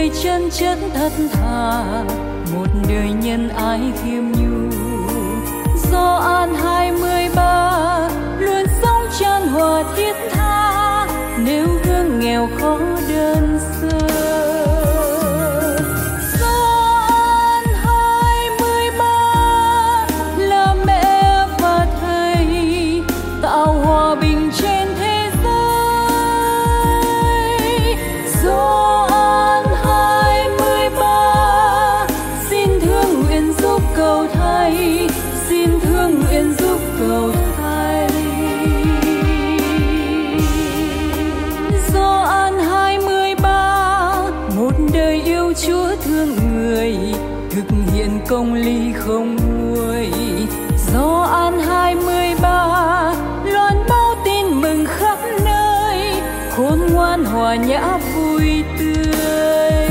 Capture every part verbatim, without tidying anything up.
người chân chất thật thà, một đời nhân ái khiêm nhu. Gioan hai mươi ba luôn sống chan hòa thiết tha, nếu gương nghèo khó đơn sơ. Gioan hai mươi ba là mẹ và thầy, tạo hòa bình trên thế giới. Gioan hai mươi ba xin thương nguyện giúp cầu thầy, xin thương nguyện giúp cầu thầy. Gioan hai mươi ba một đời yêu Chúa thương người, thực hiện công lý không nguôi. Gioan hai mươi ba loan báo tin mừng khắp nơi, khôn ngoan hòa nhã vui tươi.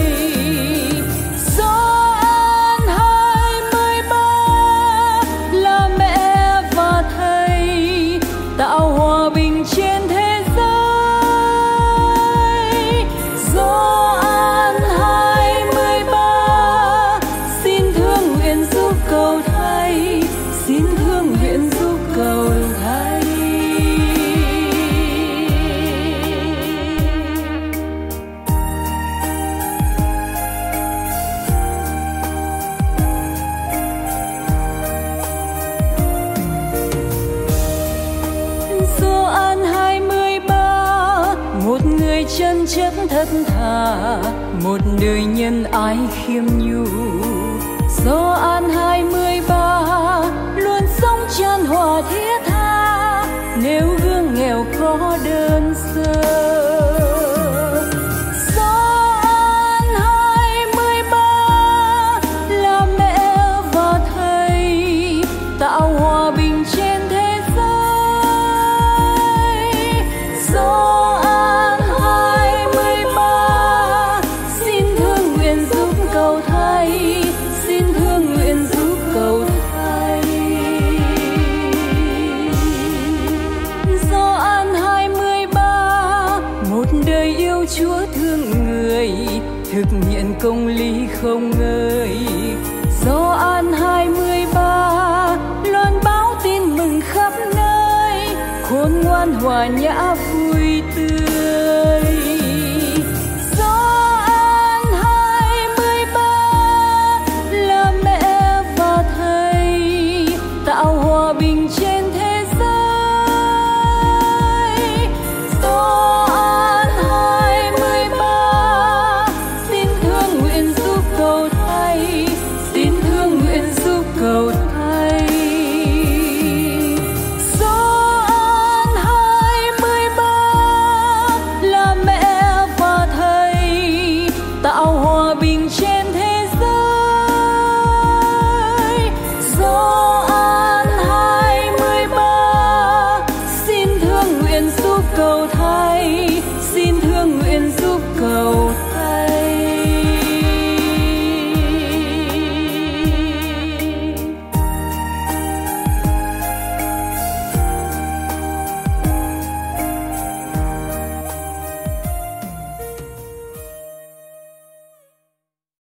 Gioan hai mươi ba là mẹ và thầy, tạo hòa bình trên thế giới. Gioan hai mươi ba xin thương nguyện giúp cầu thầy, xin thương nguyện giúp cầu thầy. Gioan hai mươi ba một người chân chất thật thà, một đời nhân ái khiêm nhu. Gioan hai mươi ba luôn sống chan hòa thiết tha, nếu gương nghèo khó đơn sơ. Gioan hai mươi ba là mẹ và thầy, tạo hòa bình trên thế giới. Gioan hai mươi ba xin thương nguyện giúp cầu thầy, xin thương nguyện giúp cầu thầy. Gioan hai mươi ba một đời yêu Chúa thương người, thực hiện công lý không ngơi. Gioan hai mươi ba loan báo tin mừng khắp nơi, khôn ngoan hòa nhã vui tươi.